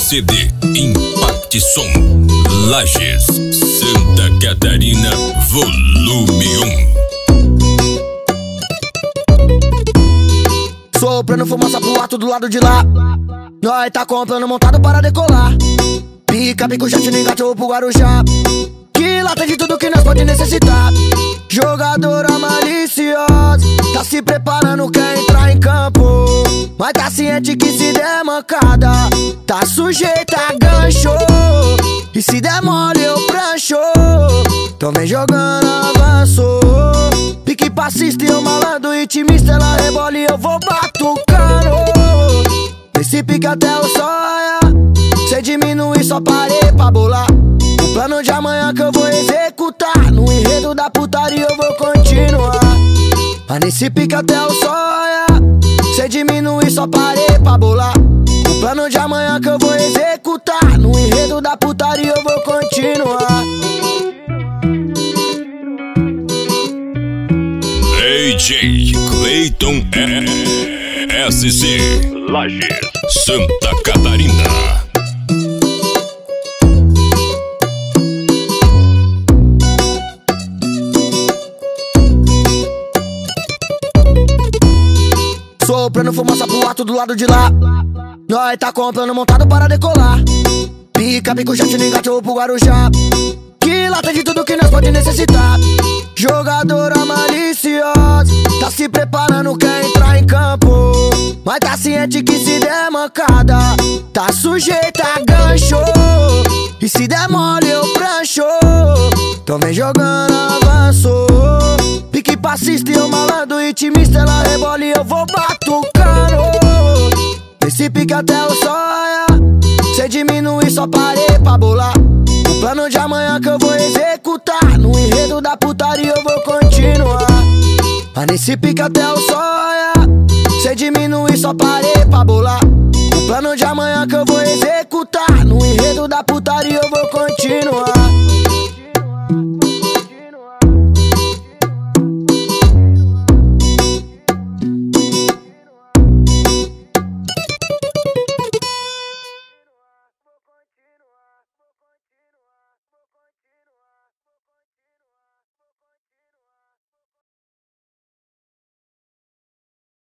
CD Impact Som Lages, Santa Catarina, volume 1. Soprando fumaça pro alto do lado de lá. Nós tá comprando montado para decolar. Pica, pico, jet, engate pro Guarujá. Que lá tem de tudo que nós pode necessitar. Jogadora maliciosa, tá se preparando, quer entrar em campo. Mas tá ciente que se der mancada, tá sujeita a gancho. E se der mole eu prancho. Então vem jogando avanço. Pique passista e eu malandro, intimista, ela rebola e eu vou batucando. Esse pique até o sonha. Cê diminui, só parei pra bolar. O plano de amanhã que eu vou executar. No enredo da putaria eu vou continuar. Mas nesse pique até o sonha. Cê diminui, só parei pra bolar. O plano de amanhã que eu vou executar. No enredo da putaria eu vou continuar. DJ Clayton SC Lages, Santa Catarina. Soprando fumaça pro alto do lado de lá. Nós tá comprando montado para decolar. Pica, pico, jet, engate pro Guarujá. Que lá tem de tudo que nós pode necessitar. Jogadora maliciosa, tá se preparando, quer entrar em campo. Mas tá ciente que se der mancada, tá sujeita a gancho. E se der mole eu prancho. Então vem jogando avanço. Pique passista e eu malandro, intimista, ela rebola e eu vou batucando. Esse pique até o sonha. Cê diminui, só parei pra bolar. O plano de amanhã que eu vou executar. No enredo da putaria eu vou continuar. Mas nesse pique até o sonha. Cê diminui, só parei pra bolar. O plano de amanhã que eu vou executar. No enredo da putaria eu vou continuar.